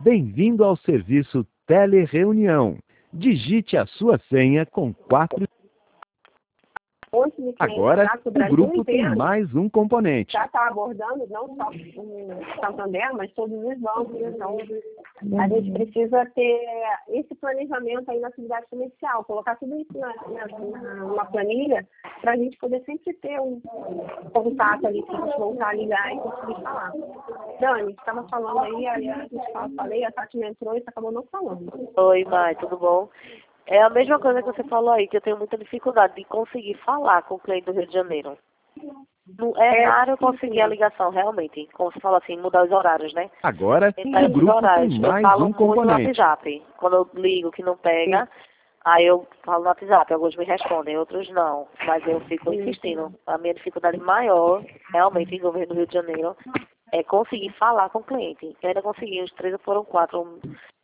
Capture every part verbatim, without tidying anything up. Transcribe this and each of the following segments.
Bem-vindo ao serviço Telereunião. Digite a sua senha com quatro. Agora, o grupo tem mais um componente. Já está abordando não só o Santander, mas todos os bancos. Então, a gente precisa ter esse planejamento aí na atividade comercial, colocar tudo isso na, na, numa planilha, para a gente poder sempre ter um contato ali, para a gente voltar a ligar e conseguir falar. Dani, você estava falando aí, aí a gente fala, falei, a Tati me entrou e você acabou não falando. Oi, Mai, tudo bom? É a mesma coisa que você falou aí, que eu tenho muita dificuldade de conseguir falar com o cliente do Rio de Janeiro. Não é, é raro eu conseguir a ligação, realmente. Como você falou assim, mudar os horários, né? Agora, então, o grupo horários, tem mais eu falo um componente. muito no WhatsApp. Quando eu ligo que não pega, sim, aí eu falo no WhatsApp. Alguns me respondem, outros não. Mas eu fico insistindo. A minha dificuldade maior, realmente, em governo do Rio de Janeiro, é conseguir falar com o cliente. Eu ainda consegui, os três foram quatro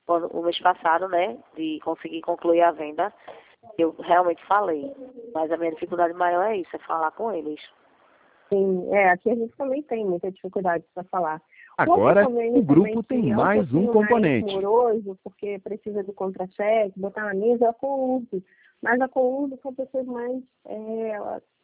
o mês passado, né, de conseguir concluir a venda. Eu realmente falei, mas a minha dificuldade maior é isso, é falar com eles. Sim, é, aqui a gente também tem muita dificuldade para falar. Agora, o grupo tem mais um componente. Mais moroso, porque precisa de contra-cheque, botar na mesa é a Courb. Mas a Courb são pessoas mais é,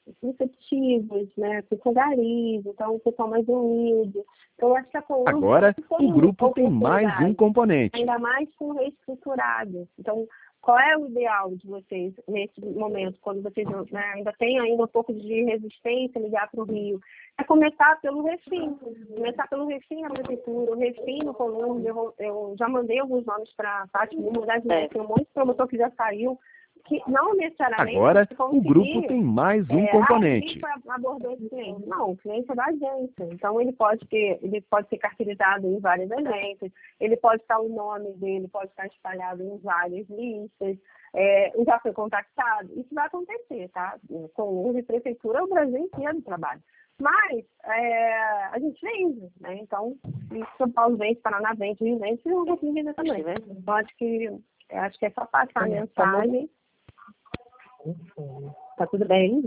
receptivas, né, com gariz, então o pessoal mais humilde. Então, eu acho que a Courb Agora, o grupo tem mais um componente. Ainda mais com reestruturado. Então, qual é o ideal de vocês nesse momento, quando vocês, né, ainda têm ainda um pouco de resistência ligar para o Rio? É começar pelo Refim. Começar pelo Refim, a prefeitura, o Refim no Colômbia. Eu, eu já mandei alguns nomes para a Tati, vou mudar de novo, tem um monte de promotor que já saiu, que não necessariamente... Agora, o grupo tem mais um é, componente. Ah, abordou esse cliente. Não, o cliente é da agência. Então, ele pode ter, ele pode ser carteirizado em várias agências, ele pode estar, o nome dele pode estar espalhado em várias listas, é, já foi contactado. Isso vai acontecer, tá? Com o de prefeitura, o Brasil inteiro trabalha. Mas é, a gente vende, né? Então, se São Paulo vende, Paraná vende, Rio vende, eu vou vender também. Né? Então, acho que, acho que é só passar a mensagem. Tá tudo bem?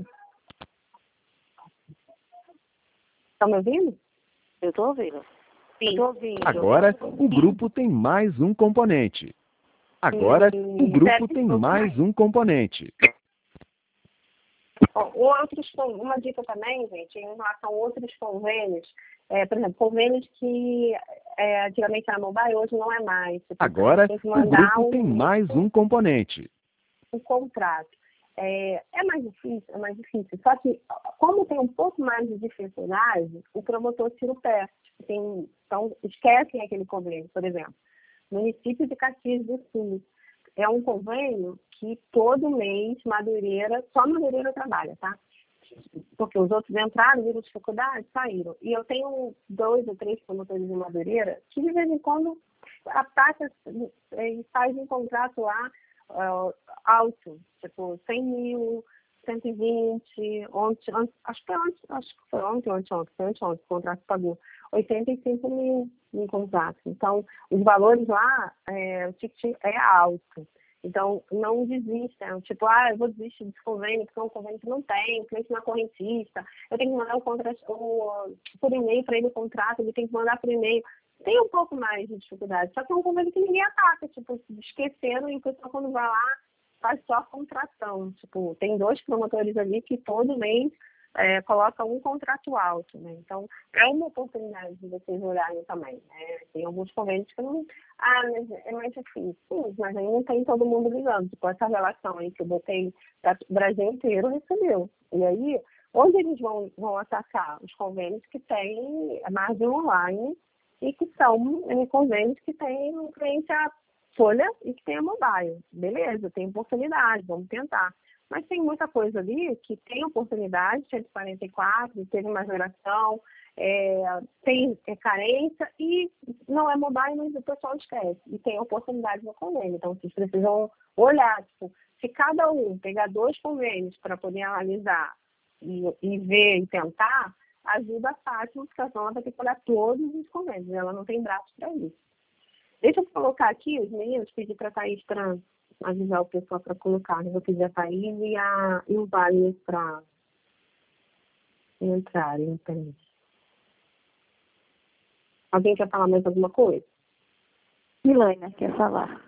Tá me ouvindo? Eu tô ouvindo. Sim. Eu tô ouvindo. Agora, o grupo tem mais um componente. Agora, o grupo tem mais um componente. Outros, uma dica também, gente, em relação a outros convênios, é, por exemplo, convênios que é, antigamente era mobile, hoje não é mais. Tipo, agora, o grupo um, tem mais um componente. Um contrato. É, é mais difícil, é mais difícil. Só que, como tem um pouco mais de dificuldade, o promotor tira o pé. Tem, então, esquecem aquele convênio, por exemplo. Município de Caxias do Sul. É um convênio que todo mês Madureira, só Madureira trabalha, tá? Porque os outros entraram, viram dificuldade, saíram. E eu tenho dois ou três promotores de Madureira que, de vez em quando, a taxa faz um contrato lá uh, alto, tipo cem mil, cento e vinte, ontem, ontem, acho que foi ontem, acho que foi ontem, ontem, ontem, foi ontem, ontem, o contrato pagou oitenta e cinco mil em contrato. Então, os valores lá, é, o ticket é alto. Então, não desistam. Tipo, ah, eu vou desistir desse convênio, porque é um convênio que não tem, o cliente não é correntista, eu tenho que mandar o contrato o, por e-mail para ele o contrato, ele tem que mandar por e-mail. Tem um pouco mais de dificuldade, só que é um convênio que ninguém ataca, tipo, esqueceram, e o pessoal quando vai lá faz só a contratação. Tipo, tem dois promotores ali que todo mês é, colocam um contrato alto, né? Então, é uma oportunidade de vocês olharem também, né? Tem alguns convênios que não... Ah, mas é mais difícil. Sim, mas aí não tem todo mundo ligando. Tipo, essa relação aí que eu botei, o Brasil inteiro recebeu. E aí, onde eles vão, vão atacar? Os convênios que têm margem online e que são é, convênios que têm um cliente a folha e que tem a mobile. Beleza, tem oportunidade, vamos tentar. Mas tem muita coisa ali que tem oportunidade, cento e quarenta e quatro, teve mais geração, é, tem é, carência e não é mobile, mas o pessoal esquece. E tem oportunidade no convênio. Então, vocês precisam olhar, tipo, se cada um pegar dois convênios para poder analisar e, e ver e tentar, ajuda a Fátima, porque a Fátima vai ter que olhar todos os convênios. Ela não tem braço para isso. Deixa eu colocar aqui, os meninos, pedir para a Thaís para avisar o pessoal para colocar. Eu vou pedir a Thaís e, a, e o Vale para entrarem. Alguém quer falar mais alguma coisa? Milânia quer falar.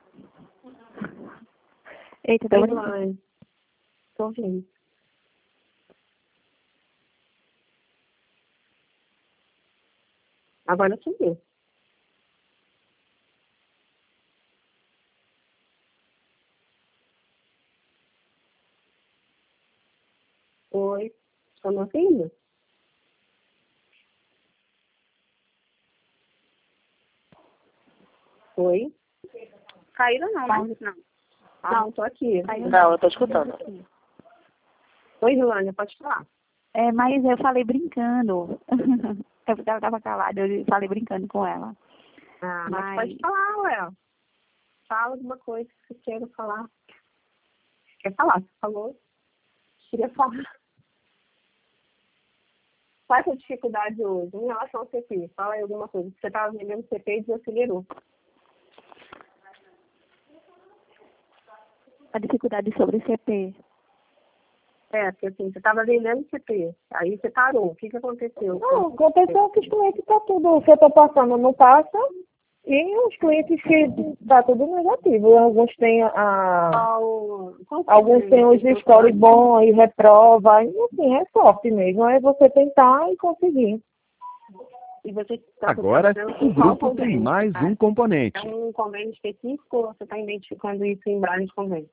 Eita, tá Milânia. Estou ouvindo. Agora eu subi. Oi, estão me ouvindo? Oi? Caíram não, né? Não. Ah, não, estou aqui. Não, eu estou escutando. Oi, Milânia, pode falar. É, mas eu falei brincando. Eu estava calada, eu falei brincando com ela. Ah, mas, mas pode falar, ué. Fala alguma coisa que você queira falar. Quer falar? Você falou? Queria falar. Qual é a sua dificuldade hoje em relação ao C P? Fala aí alguma coisa. Você estava vendendo C P e desacelerou. A dificuldade sobre o C P. É, porque assim, você estava vendendo C P, aí você parou. O que, que aconteceu? Não, aconteceu que os clientes tá tudo, o que eu estou passando não passa, e os clientes que tá tudo negativo. Alguns têm a. Qual, qual Alguns têm os stories bons e reprova, e assim, é sorte mesmo, é você tentar e conseguir. E você tá Agora, fazendo o qual grupo tem convênio, mais tá? um componente. É um convênio específico ou você está identificando isso em vários convênios?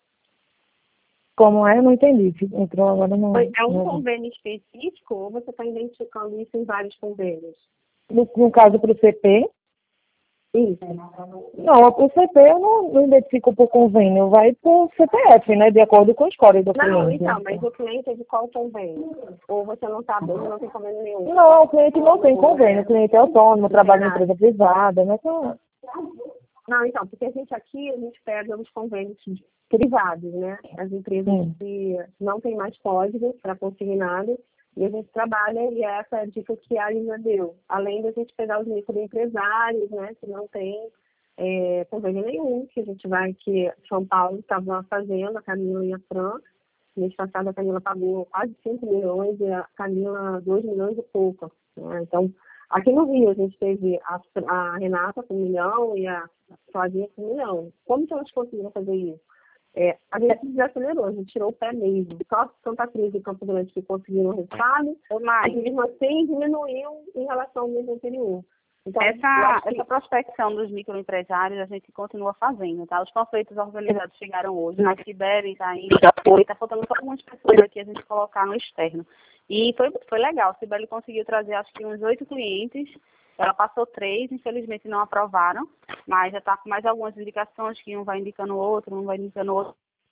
Como é, eu não entendi. Entrou agora no. É um no, convênio específico ou você está identificando isso em vários convênios? no, no caso para o C P. Isso. Não, o C P eu não, não identifico por convênio, vai por C P F, né? De acordo com o score do Não, cliente. então, né? mas o cliente é de qual convênio? Ou você não sabe, ou não tem convênio nenhum? Não, o cliente não tem convênio, o cliente é autônomo, trabalha em empresa privada, né? Então, Não, então, porque a gente aqui, a gente pega os convênios privados, né? As empresas Sim. que não têm mais código para consignado, e a gente trabalha, e essa é a dica que a Lisa deu. Além da gente pegar os microempresários, né? Que não tem é, convênio nenhum, que a gente vai, que São Paulo estava fazendo, a Camila e a Fran. Mês passado a Camila pagou quase cinco milhões e a Camila dois milhões e pouco. Né? Então, aqui no Rio a gente teve a, a Renata com um milhão e a Flavinha com um milhão. Como que elas conseguiram fazer isso? É, a gente desacelerou, a gente tirou o pé mesmo. Só Santa Cruz e Campo Grande que conseguiram o resultado, mas mesmo assim diminuiu em relação ao mês anterior. Então, Essa, que... essa prospecção dos microempresários a gente continua fazendo, tá? Os conflitos organizados chegaram hoje, na Sibéria, Itaim, já foi, tá faltando só algumas pessoas aqui a gente colocar no externo. E foi, foi legal, a Sibeli conseguiu trazer acho que uns oito clientes, ela passou três, infelizmente não aprovaram, mas já está com mais algumas indicações, que um vai indicando o outro, um vai indicando o outro.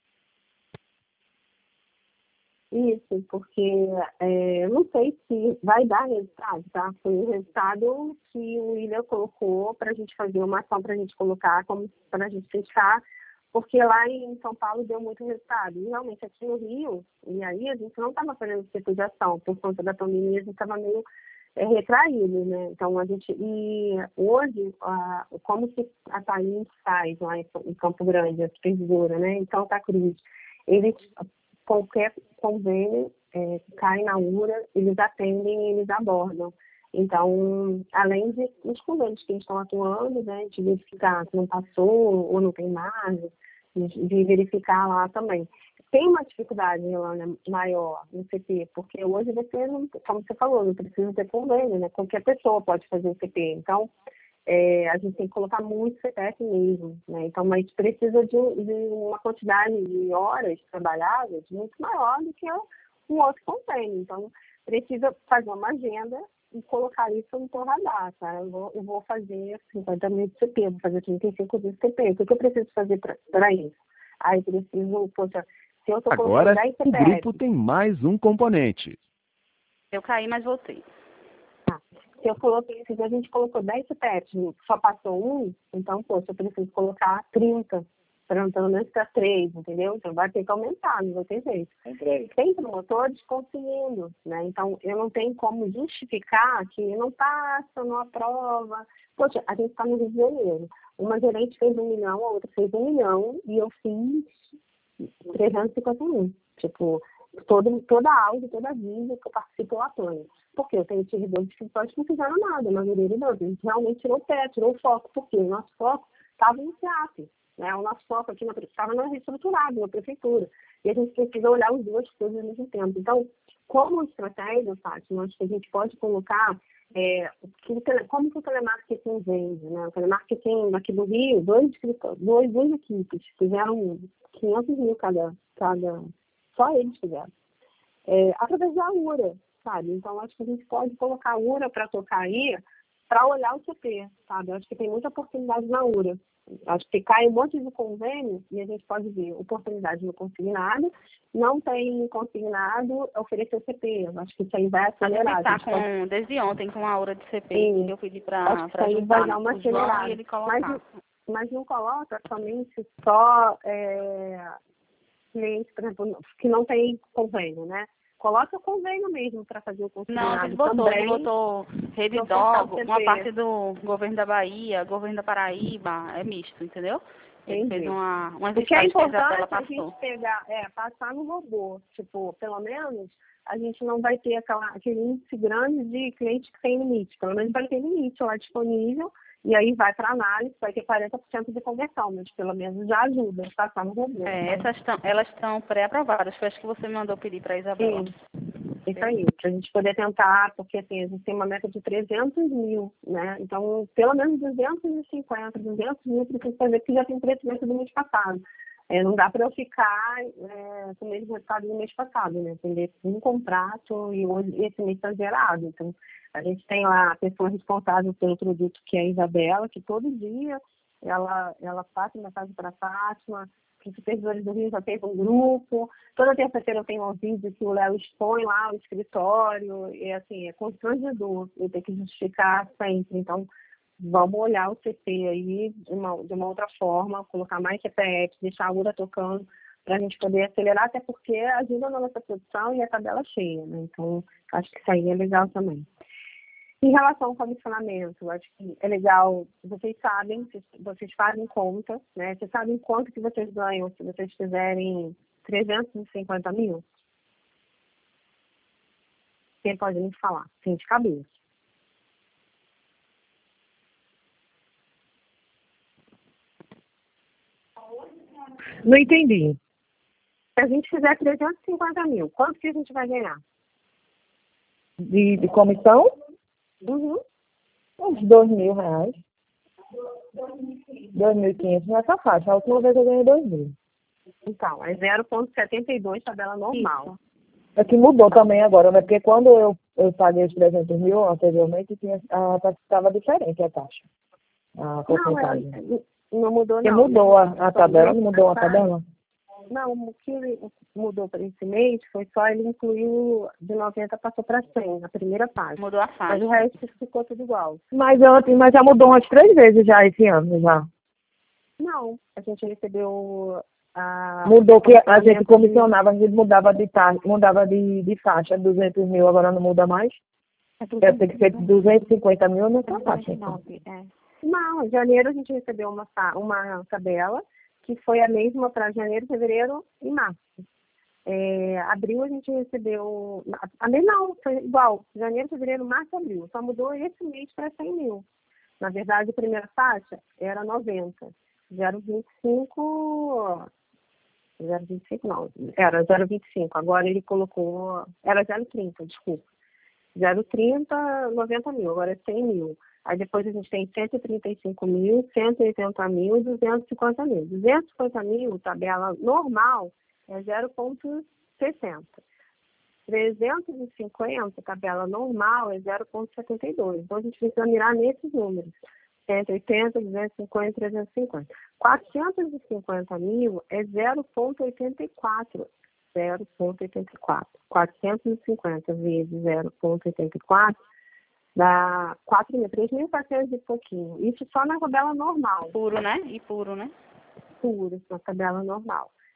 Isso, porque é, eu não sei se vai dar resultado, tá? Foi o resultado que o William colocou para a gente fazer uma ação, para a gente colocar, como para a gente fechar, porque lá em São Paulo deu muito resultado. E realmente aqui no Rio, e aí a gente não estava fazendo esse tipo de ação, por conta da pandemia, a gente estava meio é, retraído, né? Então a gente, e hoje, a, como que a Thaís faz lá em, em Campo Grande, a supervisora, né? Em Santa Cruz, eles qualquer convênio é, cai na U R A, eles atendem e eles abordam. Então, além de os convênios que eles estão atuando, né, de verificar se não passou ou não tem margem, de, de verificar lá também. Tem uma dificuldade, Ilana, maior no C P, porque hoje você, não, como você falou, não precisa ter convênio, né? Qualquer pessoa pode fazer o C P. Então, É, a gente tem que colocar muito C P F mesmo, né? Então, mas precisa de, de uma quantidade de horas trabalhadas muito maior do que um outro convênio. Então, precisa fazer uma agenda e colocar isso no teu radar, tá? Eu vou, eu vou fazer cinquenta mil de C P, vou fazer trinta e cinco de C P. O que, que eu preciso fazer para isso? Aí, preciso, poxa, se eu estou colocando Agora, dez o C P F... grupo tem mais um componente. Eu caí, mas voltei. Se, eu coloquei, se a gente colocou dez C P Fs, só passou um, então, poxa, eu preciso colocar trinta, para pelo menos para três, entendeu? Então, vai ter que aumentar, não vai ter jeito. Tem promotores conseguindo, né? Então, eu não tenho como justificar que não passa, não aprova. Poxa, a gente está no Rio de Janeiro. Uma gerente fez um milhão, a outra fez um milhão, e eu fiz trezentos e cinquenta mil. Tipo, todo, toda a aula, toda a vida que eu participo, eu apoio. Porque eu tenho servidores de escritório que não fizeram nada, a maioria deles não. A gente realmente tirou o pé, tirou o foco. Porque o nosso foco estava no teatro. Né? O nosso foco aqui estava reestruturado na prefeitura. E a gente precisa olhar as duas coisas ao mesmo tempo. Então, como estratégia, Fátima, acho que a gente pode colocar é, que, como que o telemarketing vende. Né? O telemarketing aqui do Rio, dois escritórios, duas, duas equipes, fizeram quinhentos mil cada, cada só eles fizeram. É, através da URA, sabe? Então, acho que a gente pode colocar a URA para tocar aí, para olhar o C P, sabe? Acho que tem muita oportunidade na URA. Acho que cai um monte de convênio e a gente pode ver oportunidade no consignado, não tem consignado, oferecer C P. Acho que isso aí vai acelerar. A gente está pode... desde ontem com a hora de C P, Sim. que eu pedi para vai dar uma acelerada. E ele colocar. Mas, mas não coloca somente só é, clientes, por exemplo, que não tem convênio, né? Coloca convênio mesmo para fazer o consignado. Não, ele botou, também, ele botou Rede Dog, uma parte do governo da Bahia, governo da Paraíba, é misto, entendeu? Ele Entendi. fez uma, umas o que é importante a ela gente pegar, é, passar no robô. Tipo, pelo menos a gente não vai ter aquela, aquele índice grande de clientes que tem limite. Pelo menos vai ter limite lá disponível. E aí vai para análise, vai ter quarenta por cento de conversão, mas pelo menos já ajuda, passar no robô. É, essas tão, elas estão pré-aprovadas, foi acho que você mandou pedir para a Isabela. Sim, isso aí, para a gente poder tentar, porque assim, a gente tem uma meta de trezentos mil, né? Então, pelo menos duzentos e cinquenta, duzentos mil precisa fazer, porque já tem crescimento do mês passado. É, não dá para eu ficar é, com o mesmo resultado do mês passado, né? Tem um contrato e hoje esse mês está zerado. Então, a gente tem lá a pessoa responsável pelo produto, que é a Isabela, que todo dia ela, ela passa mensagem para a Fátima, que os supervisores do Rio já teve um grupo. Toda terça-feira eu tenho um vídeo que o Léo expõe lá no escritório. E assim, é constrangedor eu ter que justificar sempre. Então, vamos olhar o C P aí de uma, de uma outra forma, colocar mais C P F, deixar a URA tocando, para a gente poder acelerar, até porque ajuda na nossa produção e a tabela cheia, né? Então, acho que isso aí é legal também. Em relação ao comissionamento, acho que é legal, vocês sabem, vocês fazem conta, né? Vocês sabem quanto que vocês ganham se vocês fizerem trezentos e cinquenta mil? Quem pode me falar? Sim, de cabeça. Não entendi. Se a gente fizer trezentos e cinquenta mil, quanto que a gente vai ganhar? De, de comissão? Uhum. Uns dois mil reais. Dois mil e quinhentos nessa faixa. A última vez eu ganhei dois mil. Então, é zero vírgula setenta e dois, tabela normal. É que mudou também agora, né? Porque quando eu, eu paguei os trezentos mil anteriormente, tinha, a, estava diferente a taxa. A porcentagem. Não, é, não mudou, Porque não. mudou a, a tabela, não mudou a tabela? Não, o que mudou para esse mês foi só ele incluiu de noventa, passou para cem, na primeira fase. Mudou a faixa. Mas o resto ficou tudo igual. Mas, antes, mas já mudou umas três vezes já esse ano, já. Não, a gente recebeu a... Mudou que a gente comissionava, a gente mudava de taxa, mudava de, de faixa, duzentos mil, agora não muda mais. É, tem que ser duzentos e cinquenta mil nessa faixa. Então. Não, em janeiro a gente recebeu uma, uma tabela, que foi a mesma para janeiro, fevereiro e março. É, abril a gente recebeu... A, não, foi igual. Janeiro, fevereiro, março, abril. Só mudou esse mês para cem mil. Na verdade, a primeira faixa era noventa. zero vírgula vinte e cinco... zero vírgula vinte e cinco não, era zero vírgula vinte e cinco. Agora ele colocou... Era zero vírgula trinta, desculpa. zero vírgula trinta, noventa mil. Agora é cem mil. Aí depois a gente tem cento e trinta e cinco mil, cento e oitenta mil e duzentos e cinquenta mil. duzentos e cinquenta mil, tabela normal, é zero vírgula sessenta. trezentos e cinquenta, tabela normal, é zero vírgula setenta e dois. Então a gente precisa mirar nesses números. cento e oitenta, duzentos e cinquenta, trezentos e cinquenta. quatrocentos e cinquenta mil é zero vírgula oitenta e quatro. zero vírgula oitenta e quatro. quatrocentos e cinquenta vezes zero vírgula oitenta e quatro dá quatro mil, três mil e quatrocentos e pouquinho. Isso só na tabela normal. Puro, né? E puro, né? Puro, na tabela normal.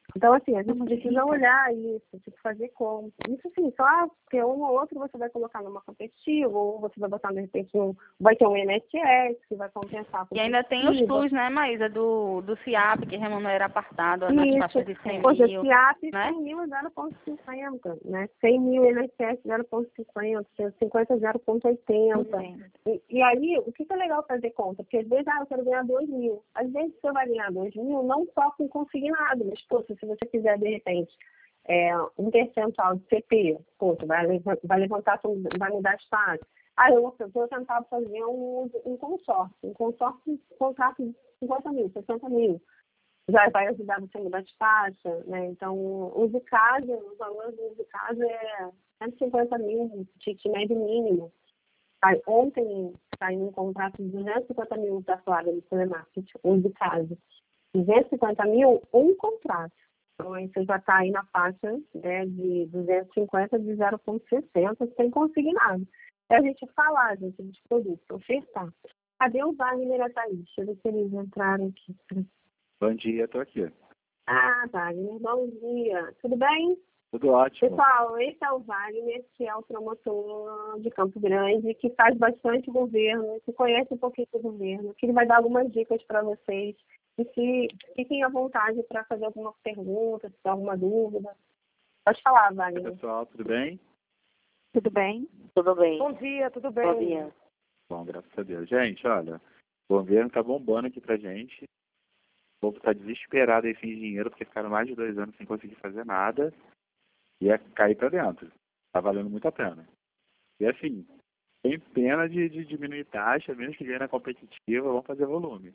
Então, assim, a gente precisa olhar isso, tipo, fazer conta. Isso, assim, só porque um ou outro você vai colocar numa competitiva, ou você vai botar, de repente, um, vai ter um I N S S que vai compensar. E ainda tem os plus, né, Maísa, do, do CIAP, que remunera apartado nas faixas de cem Poxa, mil. CIAP, né? cem mil é zero vírgula cinquenta, né? cem mil I N S S, zero vírgula cinquenta, cento e cinquenta, zero vírgula oitenta. E, e aí, o que é legal fazer conta? Porque às vezes, ah, eu quero ganhar dois mil. Às vezes você vai ganhar dois mil, não só com consignado, mas, poxa, se você quiser, de repente, é, um percentual de C P, poxa, vai, vai levantar, vai mudar as taxas. Ah, eu vou tentar fazer um, um consórcio, um consórcio, um contrato de cinquenta mil, sessenta mil. Já vai ajudar você a mudar de taxa, né? Então, o uso caso, os valores do uso caso é cento e cinquenta mil, ticket médio mínimo. Aí, ontem saiu um contrato de duzentos e cinquenta mil da Flávia do telemarketing, uso caso. duzentos e cinquenta mil, um contrato. Então, aí você já está aí na faixa, né, de duzentos e cinquenta de zero vírgula sessenta, sem consignado. É a gente falar, gente, dos produtos, ofertar. Cadê o Wagner e a Thaís? Deixa eu ver se eles entraram aqui. Bom dia, estou aqui. Ah, Wagner, bom dia. Tudo bem? Tudo ótimo. Pessoal, esse é o Wagner, que é o promotor de Campo Grande, que faz bastante governo, que conhece um pouquinho do governo, que ele vai dar algumas dicas para vocês. E se fiquem à vontade para fazer alguma pergunta, se tiver alguma dúvida. Pode falar, Wagner. Pessoal, tudo bem? Tudo bem? Tudo bem. Bom dia, tudo bem? Bom dia. Bom, graças a Deus. Gente, olha, o governo está bombando aqui pra gente. O povo está desesperado aí sem dinheiro, porque ficaram mais de dois anos sem conseguir fazer nada. E é cair para dentro. Está valendo muito a pena. E assim, tem pena de, de diminuir taxa, menos que ganhe na competitiva, vamos fazer volume.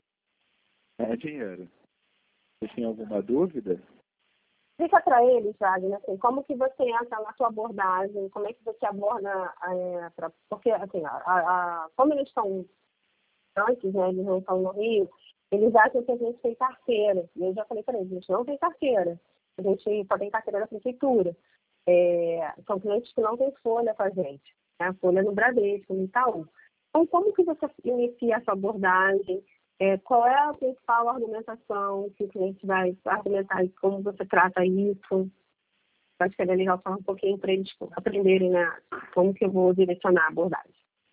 É dinheiro. Vocês têm alguma dúvida? Explica para eles, Wagner, assim, como que você entra na sua abordagem, como é que você aborda, é, pra, porque, assim, a, a, como eles estão antes, né, eles não estão no Rio, eles acham que a gente tem carteira. E eu já falei para eles, a gente não tem carteira. A gente só tem carteira da prefeitura. É, são clientes que não têm folha com a gente, né? Folha no Bradesco, no Itaú. Então, como que você inicia essa abordagem? É, qual é a principal argumentação que o cliente vai argumentar e como você trata isso? Acho que é legal falar um pouquinho para eles aprenderem, né, como que eu vou direcionar a abordagem.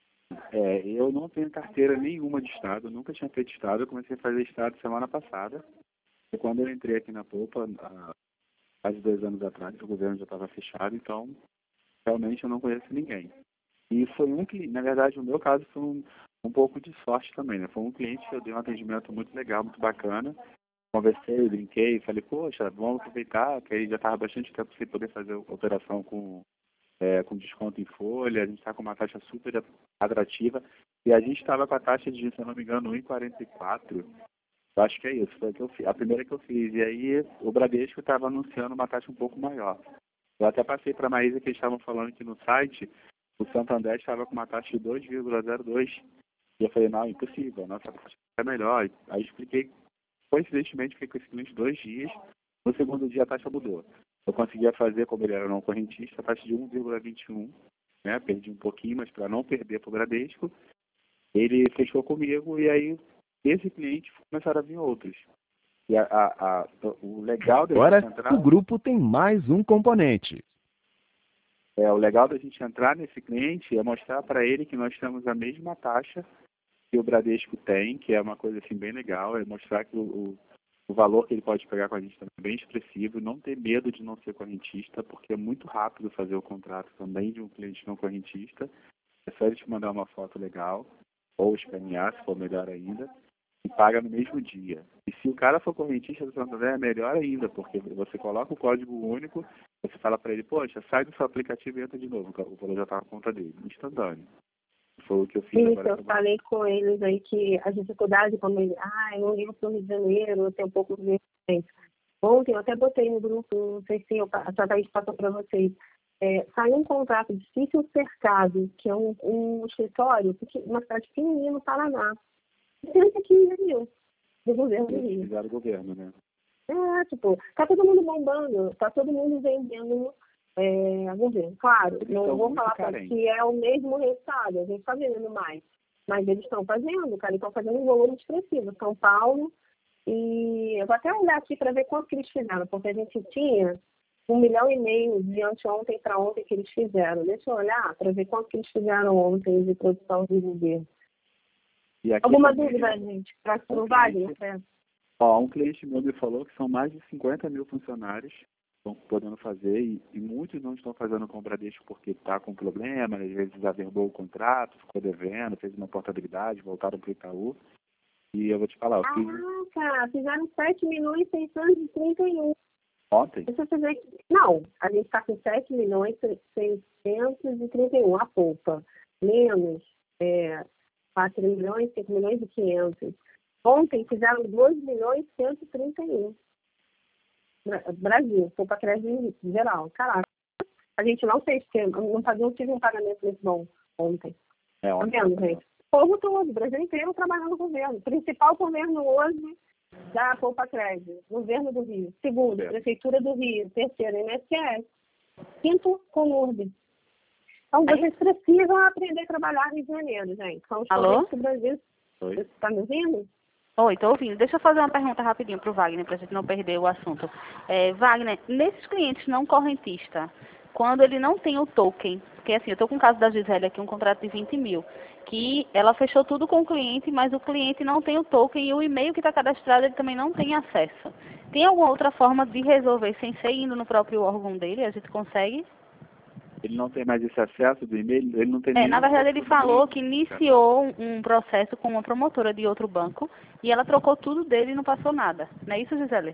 É, eu não tenho carteira nenhuma de Estado, nunca tinha feito Estado, eu comecei a fazer Estado semana passada. E quando eu entrei aqui na Poupa, há quase dois anos atrás, o governo já estava fechado, então realmente eu não conheço ninguém. E foi um que, na verdade, no meu caso, foi um, um pouco de sorte também, né? Foi um cliente que eu dei um atendimento muito legal, muito bacana. Conversei, brinquei, falei, poxa, vamos aproveitar, que aí já estava bastante tempo sem poder fazer operação com, é, com desconto em folha, a gente está com uma taxa super atrativa, e a gente estava com a taxa de, se eu não me engano, um vírgula quarenta e quatro. Eu acho que é isso, foi a, que eu fiz, a primeira que eu fiz. E aí o Bradesco estava anunciando uma taxa um pouco maior. Eu até passei para a Maísa que eles estavam falando aqui no site, o Santander estava com uma taxa de dois vírgula zero dois. E eu falei, não, impossível, a nossa taxa é melhor. Aí expliquei, coincidentemente, fiquei com esse cliente dois dias. No segundo dia a taxa mudou. Eu conseguia fazer, como ele era não correntista, a taxa de um vírgula vinte e um. Né? Perdi um pouquinho, mas para não perder para o Bradesco, ele fechou comigo e aí esse cliente começaram a vir outros. E a, a, a, o legal da Agora, gente entrar... o grupo tem mais um componente. É, o legal da gente entrar nesse cliente é mostrar para ele que nós temos a mesma taxa que o Bradesco tem, que é uma coisa assim bem legal, é mostrar que o, o, o valor que ele pode pegar com a gente também é bem expressivo, não ter medo de não ser correntista, porque é muito rápido fazer o contrato também de um cliente não correntista. É só ele te mandar uma foto legal, ou escanear, se for melhor ainda, e paga no mesmo dia. E se o cara for correntista do Santander, é melhor ainda, porque você coloca o código único, você fala para ele, poxa, sai do seu aplicativo e entra de novo, o valor já está na conta dele, instantâneo. Foi o que eu fiz. Isso, agora. eu falei com eles aí que a dificuldade, como ele, ah, eu não ligo para o Rio de Janeiro, eu tenho um pouco de resistência. Ontem eu até botei no grupo, não sei se eu, a Thaís passou para vocês, é, saiu um contrato difícil cercado, que é um, um escritório, uma cidade pequenininha no Paraná. cento e quinze mil do governo do Rio. Fizeram o governo, né? É, tipo, tá todo mundo bombando, tá todo mundo vendendo é, governo. Claro, Eles não estão vou muito falar pra carentes. que é o mesmo resultado, a gente tá vendendo mais. Mas eles estão fazendo, cara, eles estão fazendo um volume expressivo. São Paulo, E eu vou até olhar aqui para ver quanto que eles fizeram, porque a gente tinha um milhão e meio de anteontem para ontem que eles fizeram. Deixa eu olhar para ver quanto que eles fizeram ontem de produção de governo. Alguma também, dúvida, gente? Para um o Wagner? Ó, um cliente meu me falou que são mais de cinquenta mil funcionários que estão podendo fazer e, e muitos não estão fazendo com o Bradesco porque está com problema, às vezes averbou o contrato, ficou devendo, fez uma portabilidade, voltaram para o Itaú. E eu vou te falar, eu fiz... Ah, cara, fizeram sete milhões seiscentos e trinta e um. Ontem? Deixa eu fazer... Não, a gente está com sete milhões seiscentos e trinta e um, a polpa. Menos é, quatro milhões, cinco milhões e quinhentos. Ontem fizeram dois milhões cento e trinta e um. Brasil, polpa crédito geral. Caraca, a gente não fez tempo, não, fazia, não tive um pagamento desse bom ontem. É, ontem. Tá vendo, gente? O povo todo, o Brasil inteiro trabalhando no governo. Principal governo hoje da Poupa Crédito, governo do Rio. Segundo, é. Prefeitura do Rio. Terceiro, M S S. Quinto, Conurb. Então, vocês precisam aprender a trabalhar no Rio de Janeiro, gente. São os Alô? do Brasil. Oi? Você está me ouvindo? Oi, estou ouvindo. Deixa eu fazer uma pergunta rapidinho para o Wagner, para a gente não perder o assunto. É, Wagner, nesses clientes não correntistas, quando ele não tem o token, porque assim, eu estou com o caso da Gisele aqui, um contrato de vinte mil, que ela fechou tudo com o cliente, mas o cliente não tem o token e o e-mail que está cadastrado ele também não tem acesso. Tem alguma outra forma de resolver sem ser indo no próprio órgão dele? A gente consegue? Ele não tem mais esse acesso do e-mail? Ele não tem É, nenhum... na verdade ele falou que iniciou um, um processo com uma promotora de outro banco e ela trocou tudo dele e não passou nada. Não é isso, Gisele?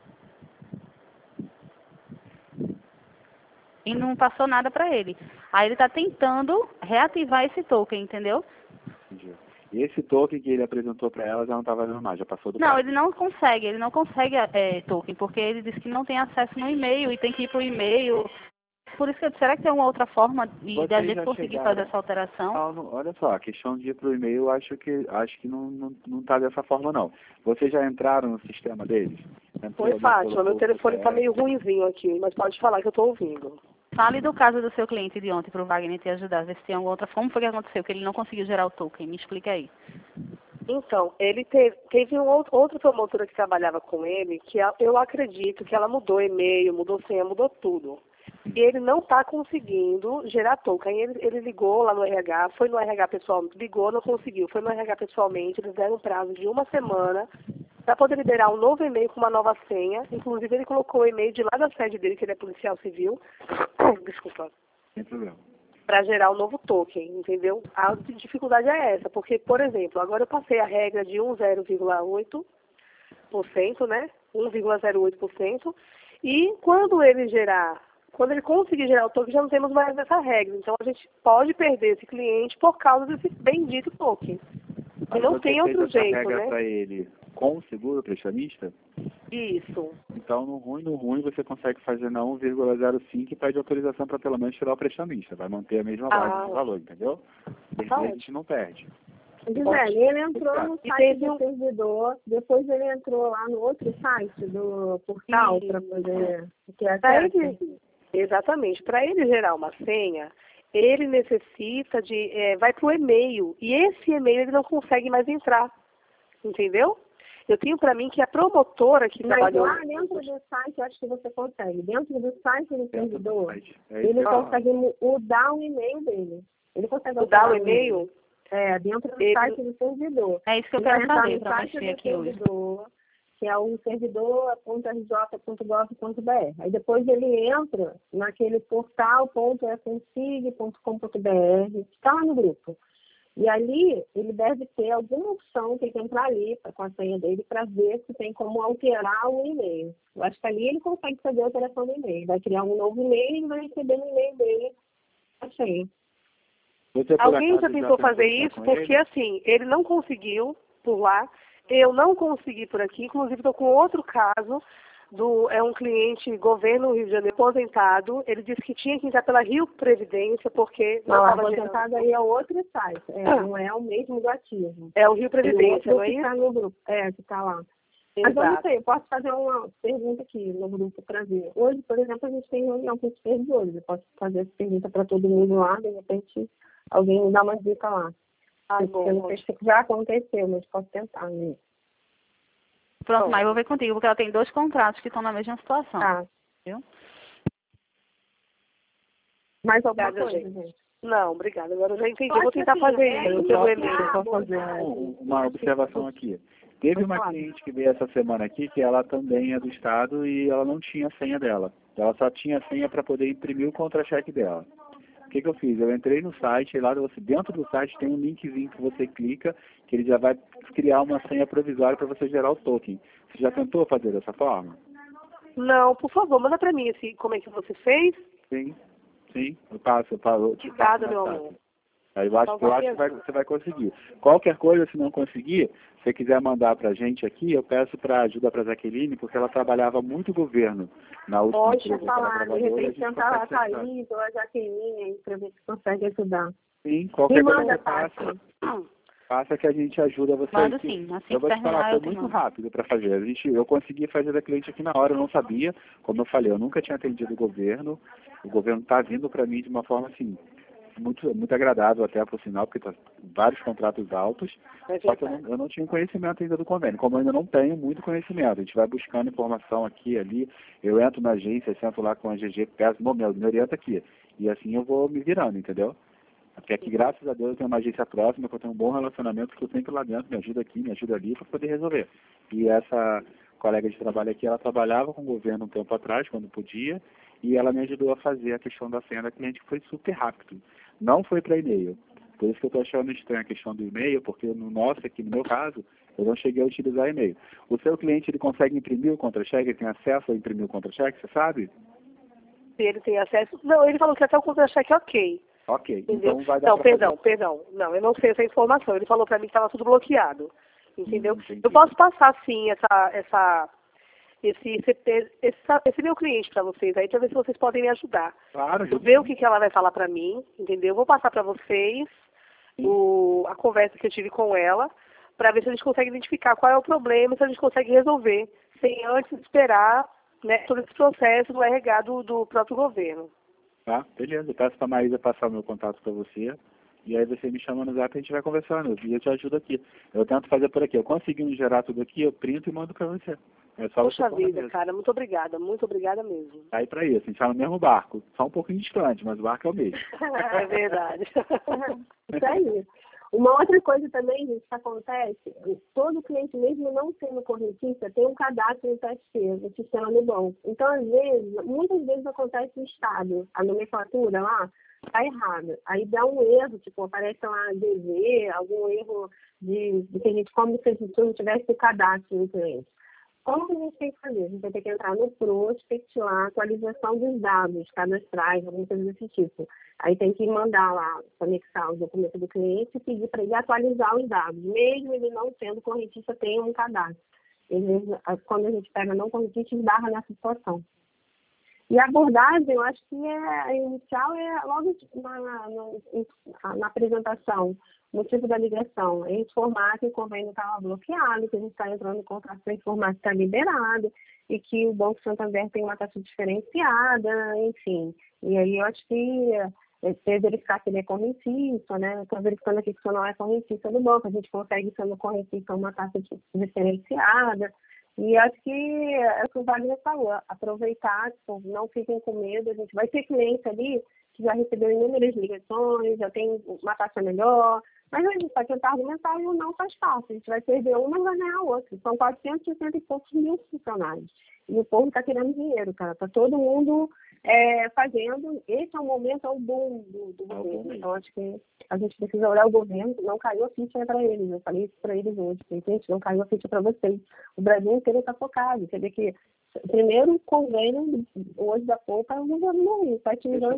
E não passou nada para ele. Aí ele está tentando reativar esse token, entendeu? Entendi. E esse token que ele apresentou para ela já não está valendo mais, já passou do Não, prazo. ele não consegue, ele não consegue é, token, porque ele disse que não tem acesso no e-mail e tem que ir para o e-mail. Por isso que eu disse, será que tem uma outra forma de, de a Vocês gente já conseguir chegaram- fazer essa alteração? Não, não, olha só, a questão de ir para o e-mail, eu acho que, acho que não não não está dessa forma, não. Vocês já entraram no sistema deles? Entrou, Oi, né, Fátima, colocou meu o telefone C P tá F? meio ruinzinho aqui, mas pode falar que eu tô ouvindo. Fale do caso do seu cliente de ontem para o Wagner te ajudar, ver se tem alguma outra forma. Como foi que aconteceu? Que ele não conseguiu gerar o token. Me explica aí. Então, ele teve, teve um outro, outra promotora que trabalhava com ele, que a- eu acredito que ela mudou e-mail, mudou senha, mudou tudo. E ele não está conseguindo gerar token. Aí ele, ele ligou lá no R H, foi no R H pessoalmente, ligou, não conseguiu. Foi no R H pessoalmente, eles deram um prazo de uma semana para poder liberar um novo e-mail com uma nova senha. Inclusive, ele colocou o e-mail de lá da sede dele, que ele é policial civil. Desculpa. Sem problema. Para gerar um novo token, entendeu? A dificuldade é essa, porque, por exemplo, agora eu passei a regra de um zero vírgula oito por cento, né? um vírgula zero oito por cento, e quando ele gerar, quando ele conseguir gerar o token, já não temos mais essa regra. Então a gente pode perder esse cliente por causa desse bendito token. E Mas não você tem fez outro essa jeito, regra né? para ele com o seguro prestamista? Isso. Então, no ruim, no ruim, você consegue fazer na um vírgula zero cinco e pede autorização para pelo menos tirar o prestamista. Vai manter a mesma base Ah. de valor, entendeu? Perder Tá a ótimo. gente não perde. Gisele, ele entrou no E site teve do um- servidor, depois ele entrou lá no outro site do portal Isso. para poder... Que é Pra acesso. ele, exatamente. Para ele gerar uma senha, ele necessita de... é, vai para o e-mail. E esse e-mail ele não consegue mais entrar. Entendeu? Eu tenho para mim que a promotora que Mas trabalhou... lá dentro do site, eu acho que você consegue. Dentro do site do Dentro do servidor, site. É isso ele que eu- consegue mudar o e-mail dele. Ele consegue Mudar alterar o e-mail? É, dentro do Ele- site do servidor. É isso que eu Ele quero vai entrar saber no para site mexer do aqui hoje. servidor, que é o servidor ponto r j ponto gov ponto b r. Aí depois ele entra naquele portal ponto f n s i g ponto com ponto b r, que está lá no grupo. E ali ele deve ter alguma opção, tem que entrar ali pra, com a senha dele para ver se tem como alterar o e-mail. Eu acho que ali ele consegue fazer a alteração do e-mail. Vai criar um novo e-mail e vai receber no e-mail dele a senha. Você, por Alguém acaso, já tentou fazer tentou isso? com Porque ele? assim, ele não conseguiu por lá, eu não consegui por aqui, inclusive estou com outro caso, do, é um cliente governo Rio de Janeiro aposentado, ele disse que tinha que entrar pela Rio Previdência, porque não Não, a estava gerando. aposentado aí é outro site, é, não é o mesmo do ativo. É o Rio Previdência, o não é que isso? está no grupo, é, que está lá. Mas eu não Exato. sei, eu posso fazer uma pergunta aqui no grupo para ver. Hoje, por exemplo, a gente tem reunião com os servidores. Eu posso fazer essa pergunta para todo mundo lá, de repente alguém me dá uma dica lá. Ah, Eu bom. não sei se já aconteceu, mas posso tentar, né? Pronto, mas eu vou ver contigo, porque ela tem dois contratos que estão na mesma situação. Tá. Viu? Mais alguma Obrigada, coisa, gente. gente? Não, obrigada. Agora eu já entendi. Pode Eu vou tentar ser, fazer é, isso Eu pelo só, e-mail. deixa eu só fazer um- uma observação aqui. Teve uma cliente que veio essa semana aqui que ela também é do estado e ela não tinha a senha dela. Ela só tinha a senha para poder imprimir o contra-cheque dela. O que, que eu fiz? Eu entrei no site e lá você, dentro do site tem um linkzinho que você clica, que ele já vai criar uma senha provisória para você gerar o token. Você já tentou fazer dessa forma? Não, por favor, manda pra mim assim, como é que você fez. Sim, sim. Eu passo, eu passo. Eu te Obrigada, passo meu mais amor. tarde. Aí eu acho, eu acho que vai- você vai conseguir. Qualquer coisa, se não conseguir, se você quiser mandar pra gente aqui, eu peço para ajuda para Jaqueline, porque ela trabalhava muito governo na última Pode empresa que ela falar, de trabalhou, e a repente gente tentar a consegue acertar. Thaís ou a Jaqueline aí para ver se consegue ajudar. Sim, qualquer Me coisa manda, que passa, Tati. passa que a gente ajuda você. Mando aqui. sim, assim Eu que vou te falar, terminar foi eu te muito mando. rápido para fazer. A gente, eu consegui fazer da cliente aqui na hora, eu não sabia. Como eu falei, eu nunca tinha atendido o governo. O governo está vindo para mim de uma forma assim, muito, muito agradável até, por sinal, porque tá vários contratos altos. É Só que eu não, eu não tinha conhecimento ainda do convênio. Como eu ainda não tenho muito conhecimento, a gente vai buscando informação aqui e ali. Eu entro na agência, sento lá com a G G, peço, não, me orienta aqui. E assim eu vou me virando, entendeu? Porque aqui, graças a Deus, eu tenho uma agência próxima, que eu tenho um bom relacionamento, que eu sempre lá dentro, me ajuda aqui, me ajuda ali, para poder resolver. E essa colega de trabalho aqui, ela trabalhava com o governo um tempo atrás, quando podia, e ela me ajudou a fazer a questão da senha da cliente, que foi super rápido. Não foi para e-mail. Por isso que eu estou achando estranho a questão do e-mail, porque no nosso, aqui no meu caso, eu não cheguei a utilizar e-mail. O seu cliente, ele consegue imprimir o contra-cheque? Ele tem acesso a imprimir o contra-cheque, você sabe? Se ele tem acesso. Não, ele falou que até o contra-cheque é ok. Ok, Entendeu? então vai dar Não, pra perdão, fazer. perdão. Não, eu não sei essa informação. Ele falou pra mim que estava tudo bloqueado. Entendeu? Hum, entendi. Eu posso passar, sim, essa, essa, esse, esse, esse, esse meu cliente pra vocês aí, pra ver se vocês podem me ajudar. Claro, Eu ver o que, que ela vai falar pra mim, entendeu? Eu vou passar pra vocês o, a conversa que eu tive com ela, pra ver se a gente consegue identificar qual é o problema e se a gente consegue resolver, sem antes esperar, né, todo esse processo do R H do, do próprio governo. Tá, beleza. Eu peço pra Maísa passar o meu contato pra você. E aí você me chama no zap e a gente vai conversando. E eu te ajudo aqui. Eu tento fazer por aqui. Eu conseguindo gerar tudo aqui, eu printo e mando pra você. É só Poxa você pôr na vida, mesa. cara, muito obrigada, muito obrigada mesmo. Tá aí pra isso. A gente tá no mesmo barco. Só um pouquinho distante, mas o barco é o mesmo. É verdade. Isso aí. Uma outra coisa também, gente, que acontece, todo cliente, mesmo não sendo correntista, tem um cadastro no T S P, no sistema do banco. Então, às vezes, muitas vezes acontece no estado, a nomenclatura lá está errada. Aí dá um erro, tipo, aparece lá D V, algum erro de, de que a gente, como se a gente não tivesse o cadastro no cliente. Como que a gente tem que fazer? A gente vai ter que entrar no prospect lá, atualização dos dados cadastrais, alguma coisa desse tipo. Aí tem que mandar lá, conectar o documento do cliente e pedir para ele atualizar os dados. Mesmo ele não sendo correntista, tem um cadastro. Ele, quando a gente pega não correntista, esbarra nessa situação. E a abordagem, eu acho que é, a inicial é logo na, na, na apresentação, motivo da ligação, é informar que o convênio estava bloqueado, que a gente está entrando em contrato para informar que está liberado e que o Banco Santander tem uma taxa diferenciada, enfim. E aí eu acho que é ter verificar se ele é correntista, né? Estou verificando aqui que o senhor não é correntista do banco, a gente consegue, sendo correntista, uma taxa diferenciada. E acho que é o que o Wagner falou, aproveitar, tipo, não fiquem com medo, a gente vai ter cliente ali que já recebeu inúmeras ligações, já tem uma taxa melhor, mas a gente vai tentar argumentar e o não faz fácil, a gente vai perder uma e vai ganhar outra. São quatrocentos e sessenta e poucos mil funcionários. E o povo está querendo dinheiro, cara, está todo mundo é, fazendo, esse é o momento, é o boom do, do governo. Então acho que a gente precisa olhar o governo, não caiu a ficha para eles, eu falei isso para eles hoje, gente, não caiu a ficha para vocês. O Brasil inteiro está focado, quer dizer que o primeiro convênio hoje da pouca é o governo não, sete milhões